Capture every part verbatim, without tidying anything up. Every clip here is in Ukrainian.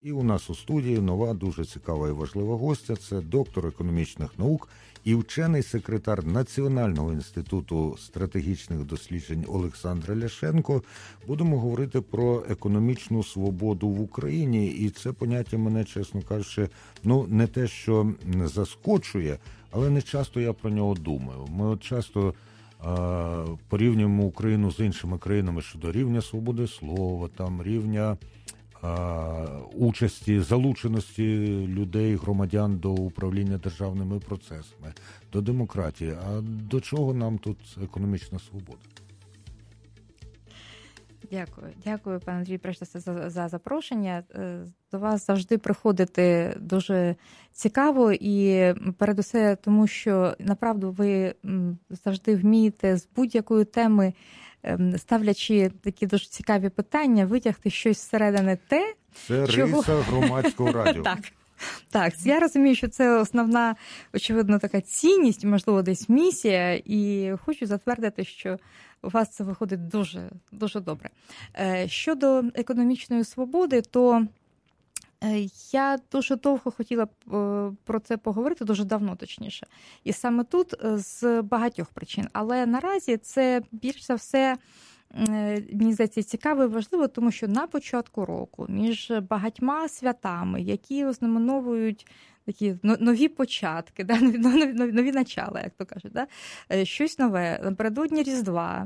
І у нас у студії нова, дуже цікава і важлива гостя. Це доктор економічних наук і вчений секретар Національного інституту стратегічних досліджень Олександра Ляшенко. Будемо говорити про економічну свободу в Україні. І це поняття мене, чесно кажучи, ну не те, що заскочує, але не часто я про нього думаю. Ми от часто а, порівнюємо Україну з іншими країнами щодо рівня свободи слова, там рівня участі, залученості людей, громадян до управління державними процесами, до демократії. А до чого нам тут економічна свобода? Дякую. Дякую, пане Андрій, перш за, за запрошення. До вас завжди приходити дуже цікаво і передусе тому, що направду ви завжди вмієте з будь-якої теми, ставлячи такі дуже цікаві питання, витягти щось зсередини те, це чого... риса громадського радіо. Так. Так, я розумію, що це основна, очевидно, така цінність, можливо, десь місія, і хочу затвердити, що у вас це виходить дуже, дуже добре. Щодо економічної свободи, то я дуже довго хотіла про це поговорити, дуже давно, точніше. І саме тут з багатьох причин. Але наразі це більш за все, мені здається, цікаво і важливо, тому що на початку року між багатьма святами, які ознаменовують такі нові початки, да, нові, нові, нові начала, як то кажуть, да, щось нове. Напередодні Різдва,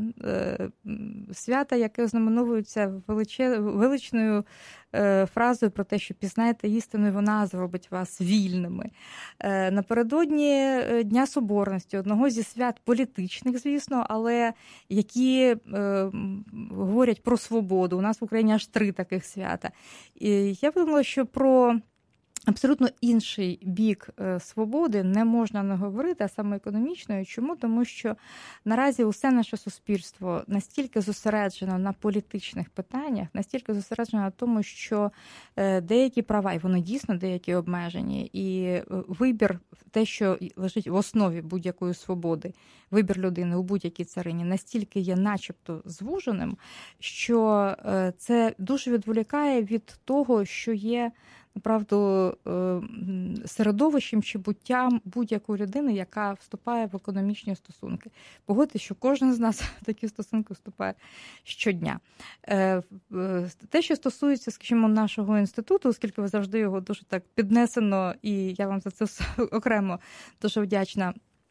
свята, яке ознаменовується величе, величною фразою про те, що пізнаєте істину, і вона зробить вас вільними. Напередодні Дня Соборності, одного зі свят політичних, звісно, але які е, говорять про свободу. У нас в Україні аж три таких свята. І я подумала, що про абсолютно інший бік свободи не можна не говорити, а саме економічної. Чому? Тому що наразі усе наше суспільство настільки зосереджено на політичних питаннях, настільки зосереджено на тому, що деякі права, і вони дійсно деякі обмежені, і вибір, те, що лежить в основі будь-якої свободи, вибір людини у будь-якій царині, настільки є начебто звуженим, що це дуже відволікає від того, що є направду середовищем чи буттям будь-якої людини, яка вступає в економічні стосунки. Погодьтесь, що кожен з нас в такі стосунки вступає щодня. Те, що стосується, скажімо, нашого інституту, оскільки ви завжди його дуже так піднесено, і я вам за це все окремо дуже вдячна,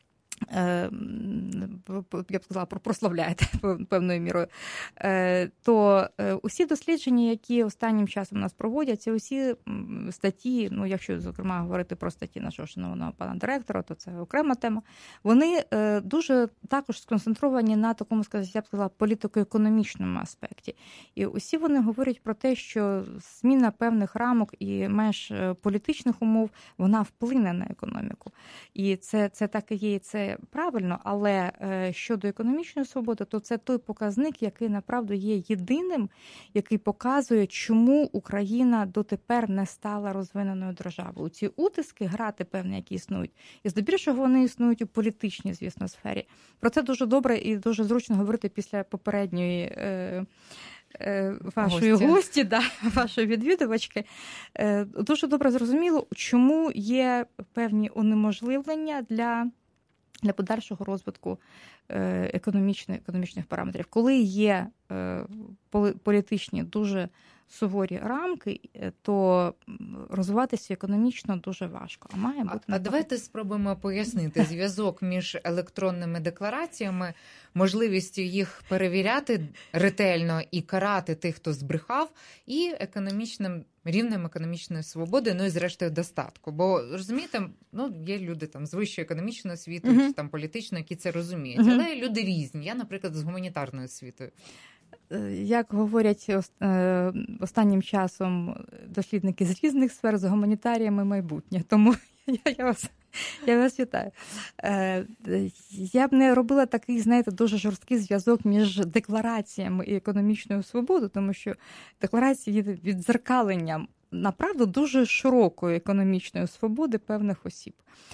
я б сказала, прославляєте певною мірою, то усі дослідження, які останнім часом у нас проводяться, усі статті, ну, якщо, зокрема, говорити про статті нашого шановного пана директора, то це окрема тема, вони дуже також сконцентровані на такому, я б сказала, політико-економічному аспекті. І усі вони говорять про те, що зміна певних рамок і меж політичних умов, вона вплине на економіку. І це, це так і є, і це правильно, але щодо економічної свободи, то це той показник, який, направду, є єдиним, який показує, чому Україна дотепер не стала розвиненою державою. Ці утиски, грати певні, які існують, і здебільшого вони існують у політичній, звісно, сфері. Про це дуже добре і дуже зручно говорити після попередньої е, е, вашої гості, гості да, вашої відвідувачки. Е, дуже добре зрозуміло, чому є певні унеможливлення для для подальшого розвитку економічних, економічних параметрів. Коли є політичні дуже суворі рамки, то розвиватися економічно дуже важко. А має бути. А, а давайте спробуємо пояснити зв'язок між електронними деклараціями, можливістю їх перевіряти ретельно і карати тих, хто збрехав, і економічним рівнем економічної свободи, ну і зрештою достатку. Бо, розумієте, ну, є люди там з вищої економічної освіти, uh-huh. чи там політичної, які це розуміють. Uh-huh. Але люди різні. Я, наприклад, з гуманітарною освітою. Як говорять останнім часом дослідники з різних сфер, з гуманітаріями майбутнє. Тому я, я вас... Я вас вітаю. Я б не робила такий, знаєте, дуже жорсткий зв'язок між деклараціями і економічною свободою, тому що декларації є віддзеркаленням направду дуже широкої економічної свободи певних осіб.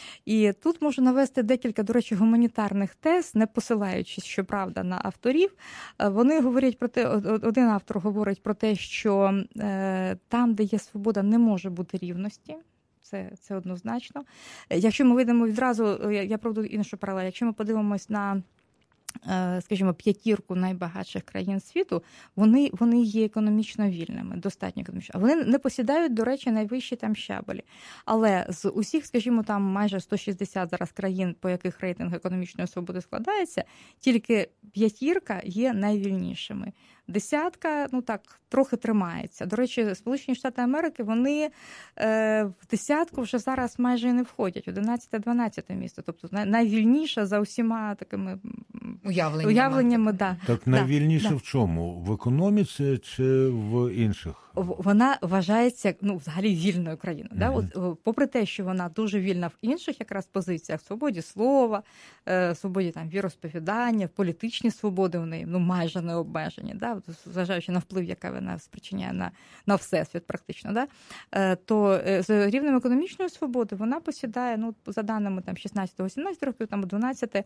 І тут можу навести декілька, до речі, гуманітарних тез, не посилаючись, щоправда, на авторів. Вони говорять про те, один автор говорить про те, що там, де є свобода, не може бути рівності. Це, це однозначно. Якщо ми вийдемо відразу, я проведу іншу паралель, якщо ми подивимось на, скажімо, п'ятірку найбагатших країн світу, вони, вони є економічно вільними, достатньо економічно. Вони не посідають, до речі, найвищі там щабелі. Але з усіх, скажімо, там майже сто шістдесят зараз країн, по яких рейтинг економічної свободи складається, тільки п'ятірка є найвільнішими. Десятка, ну так, трохи тримається. До речі, Сполучені Штати Америки, вони е, в десятку вже зараз майже і не входять, одинадцяте-дванадцяте місце. Тобто найвільніша за усіма такими уявленнями. уявленнями да. Так найвільніше да, в чому? В економіці чи в інших? Вона вважається, ну, взагалі вільною країною. Mm-hmm. Да? От, попри те, що вона дуже вільна в інших якраз позиціях, в свободі слова, в свободі там віросповідання, в політичні свободи в неї, ну, майже не обмежені, да? Зважаючи на вплив, який вона спричиняє на, на всесвіт практично, да? То з рівнем економічної свободи вона посідає, ну, за даними там шістнадцяте-сімнадцяте років, там дванадцяте,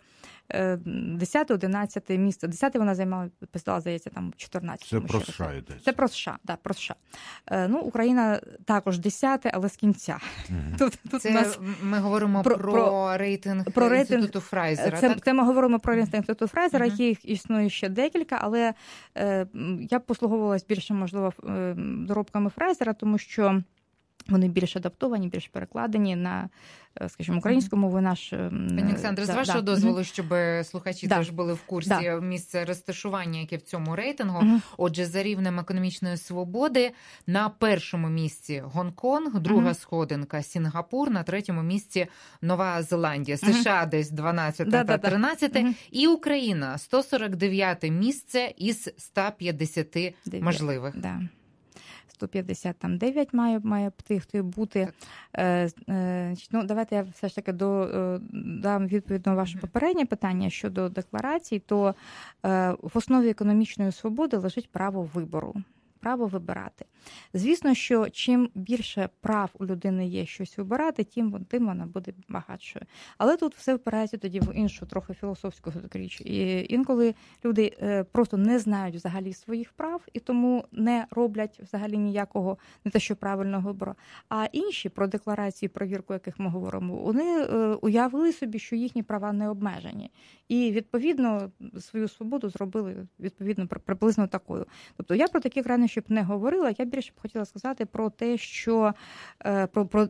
десяте-одинадцяте місце. десяте вона займала, посідала, здається, там чотирнадцяте. Це про США йдеться. Це про США, да, про США. Ну, Україна також десяте, але з кінця. Mm-hmm. Тут, тут це нас... Ми говоримо про, про рейтинг про Інституту Фрайзера, це, так? Це ми говоримо про рейтинг Інституту Фрайзера, mm-hmm. яких існує ще декілька, але е, я б послуговувалась більше, можливо, доробками Фрайзера, тому що вони більш адаптовані, більш перекладені на, скажімо, українську мову. Наш Пані Олександре, да, з вашого да. дозволу, щоб слухачі да. теж були в курсі да. місця розташування, яке в цьому рейтингу. Uh-huh. Отже, за рівнем економічної свободи на першому місці Гонконг, друга uh-huh. сходинка Сінгапур, на третьому місці Нова Зеландія, uh-huh. США десь дванадцяте да, та тринадцяте, uh-huh. і Україна сто сорок дев'яте місце із ста п'ятдесяти можливих. Да. сто п'ятдесят дев'ять має, має тих бути. Е, е, ну, давайте я все ж таки до, е, дам відповідь на ваше попереднє питання щодо декларацій, то е, в основі економічної свободи лежить право вибору. Право вибирати. Звісно, що чим більше прав у людини є щось вибирати, тим, тим вона буде багатшою. Але тут все впирається тоді в іншу, трохи філософську річ. І інколи люди просто не знають взагалі своїх прав і тому не роблять взагалі ніякого, не те, що правильного вибору. А інші про декларації, про вірку, яких ми говоримо, вони уявили собі, що їхні права не обмежені. І, відповідно, свою свободу зробили, відповідно, приблизно такою. Тобто я про такі крайнощі б не говорила, я більше б хотіла сказати про те, що, про, про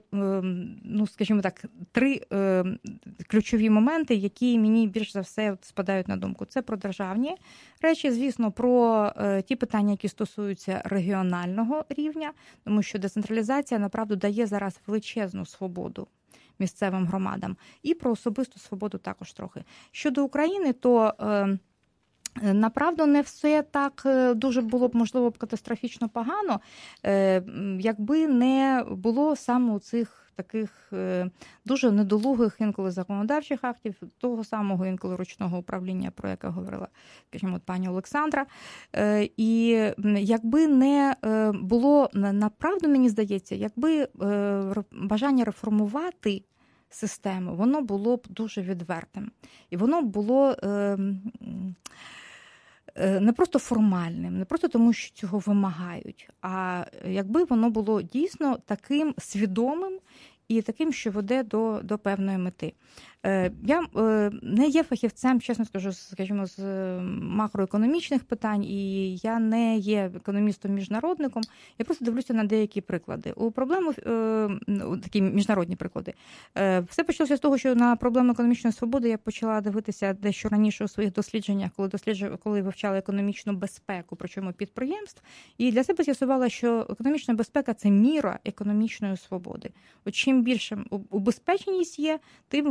ну, скажімо так, три ключові моменти, які мені більш за все спадають на думку. Це про державні речі, звісно, про ті питання, які стосуються регіонального рівня, тому що децентралізація, направду, дає зараз величезну свободу місцевим громадам. І про особисту свободу також трохи. Щодо України, то е, направду не все так дуже було б, можливо, б катастрофічно погано, е, якби не було саме у цих таких дуже недолугих інколи законодавчих актів, того самого інколи ручного управління, про яке говорила, скажімо, пані Олександра. І якби не було, направду, мені здається, якби бажання реформувати систему, воно було б дуже відвертим. І воно було не просто формальним, не просто тому, що цього вимагають, а якби воно було дійсно таким свідомим і таким, що веде до, до певної мети. Я не є фахівцем, чесно скажу, скажімо, з макроекономічних питань, і я не є економістом-міжнародником, я просто дивлюся на деякі приклади. У проблему, такі міжнародні приклади, все почалося з того, що на проблему економічної свободи я почала дивитися дещо раніше у своїх дослідженнях, коли досліджувала, коли вивчала економічну безпеку, причому підприємств, і для себе з'ясувала, що економічна безпека – це міра економічної свободи. От чим більше убезпеченість є, тим вищою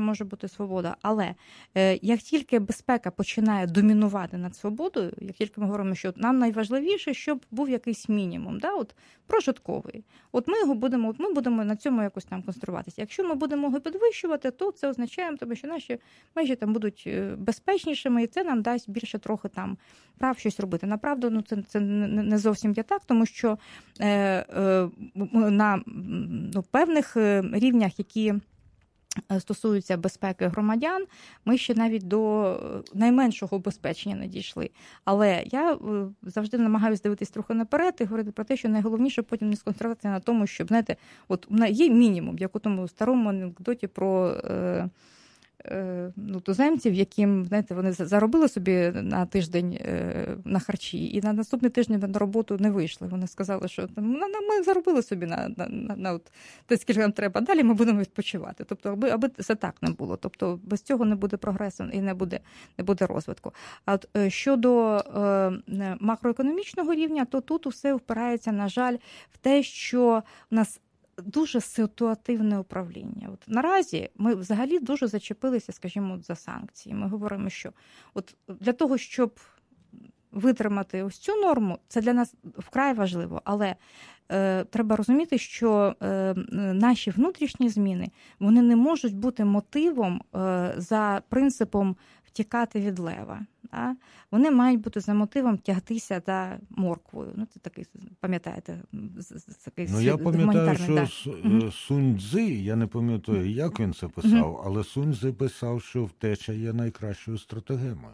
може бути свобода. Але е, як тільки безпека починає домінувати над свободою, як тільки ми говоримо, що нам найважливіше, щоб був якийсь мінімум, да, от прожитковий. От ми його будемо, от ми будемо на цьому якось там конструюватися. Якщо ми будемо його підвищувати, то це означає, тому що наші межі там будуть безпечнішими, і це нам дасть більше трохи там прав щось робити. Направду, ну це, це не зовсім є так, тому що е, е, на ну, певних рівнях, які стосуються безпеки громадян, ми ще навіть до найменшого убезпечення не дійшли. Але я завжди намагаюся дивитись трохи наперед і говорити про те, що найголовніше потім не сконцентруватися на тому, щоб, знаєте, от є мінімум, як у тому старому анекдоті про е, е, ну, туземців, яким, знаєте, вони заробили собі на тиждень е, на харчі, і на наступний тиждень на роботу не вийшли. Вони сказали, що ми заробили собі на, на, на, на от те, скільки нам треба, далі ми будемо відпочивати. Тобто, аби, аби це так не було. Тобто, без цього не буде прогресу і не буде, не буде розвитку. А от щодо е, макроекономічного рівня, то тут усе впирається, на жаль, в те, що в нас дуже ситуативне управління. От наразі ми взагалі дуже зачепилися, скажімо, за санкції. Ми говоримо, що от для того, щоб витримати ось цю норму, це для нас вкрай важливо, але е, треба розуміти, що е, наші внутрішні зміни, вони не можуть бути мотивом е, за принципом втікати від лева. Да? Вони мають бути за мотивом тягтися за морквою. Ну, це такий, пам'ятаєте, такий ну, я пам'ятаю, що да. Сунь Цзи, я не пам'ятаю, як він це писав, але Сунь Цзи писав, що втеча є найкращою стратегемою.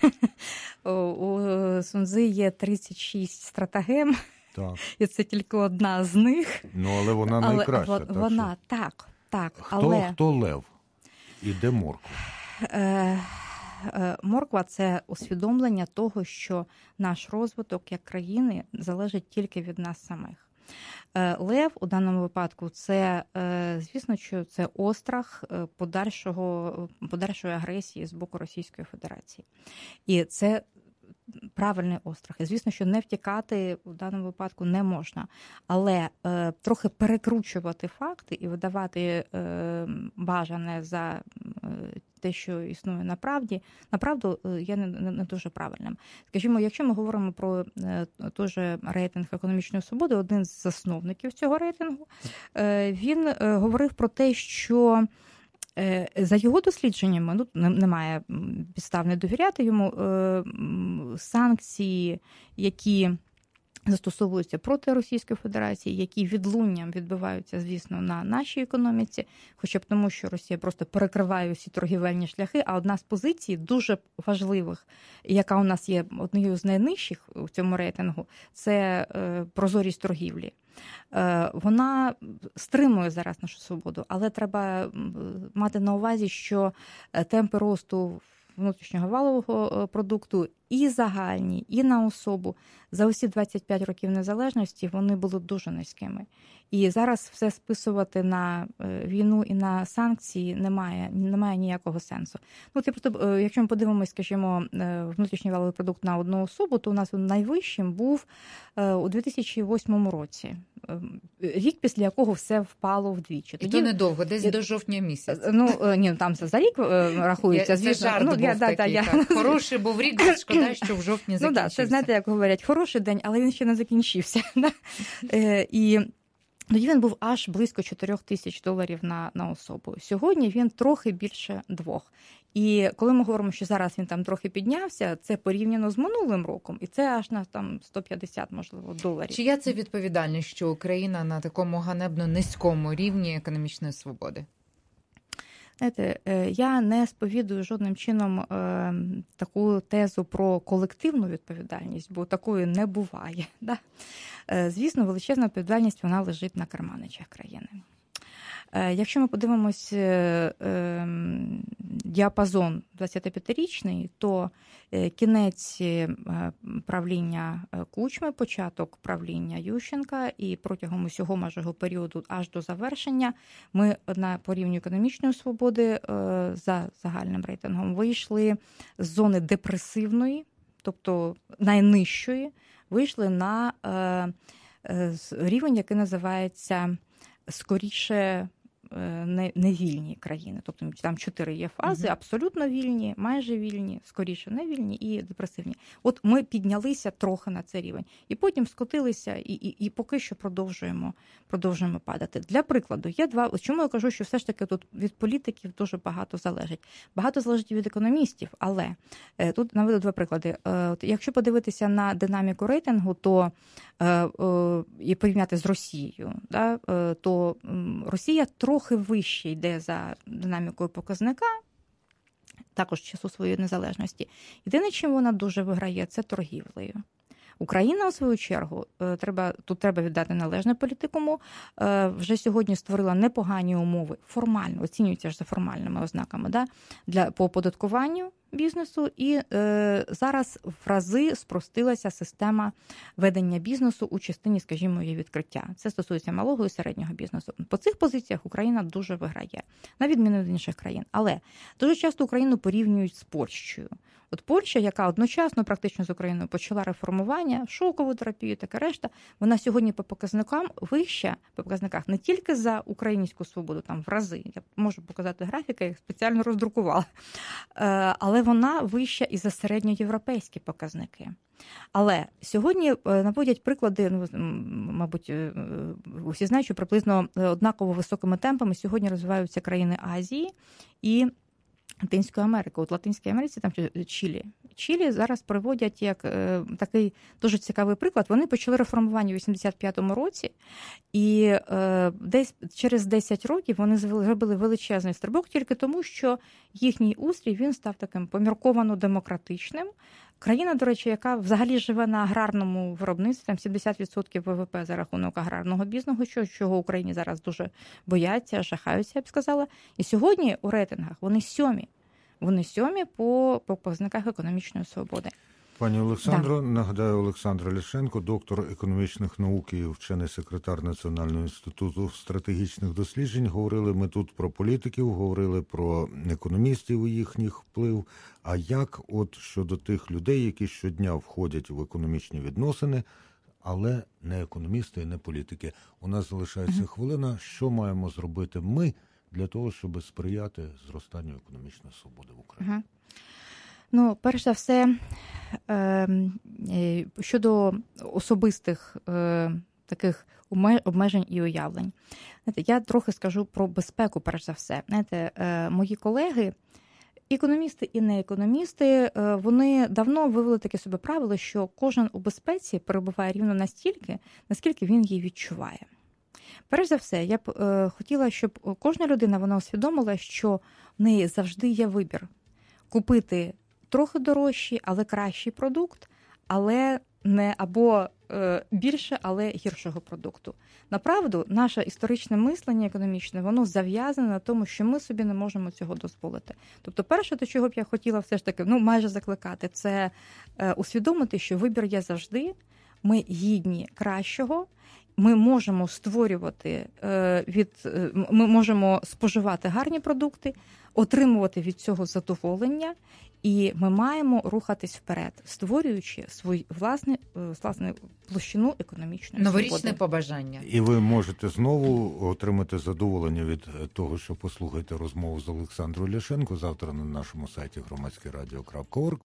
У Сунь Цзи є тридцять шість стратегем, так. І це тільки одна з них. Ну, але вона але найкраща. Так, вона, що... так, так. Хто, але... хто лев? І де морква? Е... Морква – це усвідомлення того, що наш розвиток як країни залежить тільки від нас самих. Лев у даному випадку – це, звісно, що це острах подальшого, подальшої агресії з боку Російської Федерації. І це правильний острах. І, звісно, що не втікати в даному випадку не можна. Але е, трохи перекручувати факти і видавати е, бажане за е, те, що існує направді, направду є не, не, не дуже правильним. Скажімо, якщо ми говоримо про е, той же рейтинг економічної свободи, один з засновників цього рейтингу, е, він е, говорив про те, що за його дослідженнями, ну, немає підстав не довіряти йому, санкції, які застосовуються проти Російської Федерації, які відлунням відбиваються, звісно, на нашій економіці, хоча б тому, що Росія просто перекриває усі торгівельні шляхи, а одна з позицій дуже важливих, яка у нас є однією з найнижчих у цьому рейтингу, це прозорість торгівлі. Вона стримує зараз нашу свободу, але треба мати на увазі, що темпи росту внутрішнього валового продукту і загальні, і на особу за усі двадцять п'ять років незалежності вони були дуже низькими. І зараз все списувати на війну і на санкції немає, немає ніякого сенсу. Ну, ти просто, якщо ми подивимося, скажімо, внутрішній валовий продукт на одну особу, то у нас найвищим був у дві тисячі восьмому році. Рік, після якого все впало вдвічі. Тоді... І то недовго, десь я... до жовтня місяця. Ну, ні, там це за рік рахується. Це жарт ну, був я, такий, да, так. Я... Хороший був рік, шкода, що в жовтні закінчився. Ну, да, це, знаєте, як говорять, хороший день, але він ще не закінчився. І тоді він був аж близько чотирьох тисяч доларів на, на особу. Сьогодні він трохи більше двох. І коли ми говоримо, що зараз він там трохи піднявся, це порівняно з минулим роком, і це аж на там сто п'ятдесят, можливо, доларів. Чия це відповідальність, що Україна на такому ганебно низькому рівні економічної свободи? Знаєте, я не сповідую жодним чином таку тезу про колективну відповідальність, бо такої не буває. Да? Звісно, величезна відповідальність вона лежить на керманичах країни. Якщо ми подивимось діапазон двадцятип'ятирічний, то кінець правління Кучми, початок правління Ющенка і протягом усього майже періоду аж до завершення ми на по рівню економічної свободи за загальним рейтингом вийшли з зони депресивної, тобто найнижчої, вийшли на рівень, який називається скоріше не, не вільні країни. Тобто там чотири є фази, абсолютно вільні, майже вільні, скоріше не вільні і депресивні. От ми піднялися трохи на цей рівень. І потім скотилися, і, і, і поки що продовжуємо, продовжуємо падати. Для прикладу, є два... Чому я кажу, що все ж таки тут від політиків дуже багато залежить. Багато залежить від економістів, але тут наведу два приклади. От, якщо подивитися на динаміку рейтингу, то і порівняти з Росією, да, то Росія трохи вище йде за динамікою показника, також часу своєї незалежності. Єдине, чим вона дуже виграє, це торгівлею. Україна, у свою чергу, треба, тут треба віддати належне політикуму, вже сьогодні створила непогані умови, формально, оцінюються ж за формальними ознаками, да, для, по оподаткуванню бізнесу, і е, зараз в рази спростилася система ведення бізнесу у частині, скажімо, її відкриття. Це стосується малого і середнього бізнесу. По цих позиціях Україна дуже виграє, на відміну від інших країн. Але дуже часто Україну порівнюють з Польщею. От Польща, яка одночасно практично з Україною почала реформування, шокову терапію, таке решта, вона сьогодні по показникам вища, по показниках не тільки за українську свободу, там в рази, я можу показати графіки, я їх спеціально роздрукувала, але вона вища і за середньоєвропейські показники. Але сьогодні наводять приклади, ну, мабуть, усі знають, що приблизно однаково високими темпами сьогодні розвиваються країни Азії і Латинської Америки. От в Латинській Америці, там Чилі. Чилі зараз приводять як е, такий дуже цікавий приклад. Вони почали реформування у вісімдесят п'ятому році, і е, десь через десять років вони зробили величезний стрибок тільки тому, що їхній устрій, він став таким помірковано демократичним. Країна, до речі, яка взагалі живе на аграрному виробництві, там сімдесят відсотків ВВП за рахунок аграрного бізнесу, чого Україні зараз дуже бояться, жахаються, я б сказала. І сьогодні у рейтингах вони сьомі. Вони сьомі по показниках економічної свободи. Пані Олександро, да. Нагадаю, Олександра Ляшенко, доктор економічних наук і вчений секретар Національного інституту стратегічних досліджень. Говорили ми тут про політиків, говорили про економістів і їхніх вплив. А як от щодо тих людей, які щодня входять в економічні відносини, але не економісти і не політики? У нас залишається mm-hmm. хвилина. Що маємо зробити ми для того, щоб сприяти зростанню економічної свободи в Україні? Mm-hmm. Ну, перш за все, щодо особистих таких обмежень і уявлень. Знаєте, я трохи скажу про безпеку, перш за все. Знаєте, мої колеги, економісти і неекономісти, вони давно вивели таке собі правило, що кожен у безпеці перебуває рівно настільки, наскільки він її відчуває. Перш за все, я б хотіла, щоб кожна людина, вона усвідомила, що в неї завжди є вибір. Купити трохи дорожчий, але кращий продукт, але не або е, більше, але гіршого продукту. Направду, наше історичне мислення економічне, воно зав'язане на тому, що ми собі не можемо цього дозволити. Тобто перше, до чого б я хотіла все ж таки, ну, майже закликати, це е, усвідомити, що вибір є завжди, ми гідні кращого, ми можемо створювати е, від, е, ми можемо споживати гарні продукти, отримувати від цього задоволення, і ми маємо рухатись вперед, створюючи свою власну, власну площину економічної Новорічне свободи. побажання. І ви можете знову отримати задоволення від того, що послухаєте розмову з Олександрою Ляшенко завтра на нашому сайті громадське радіо крапка орг.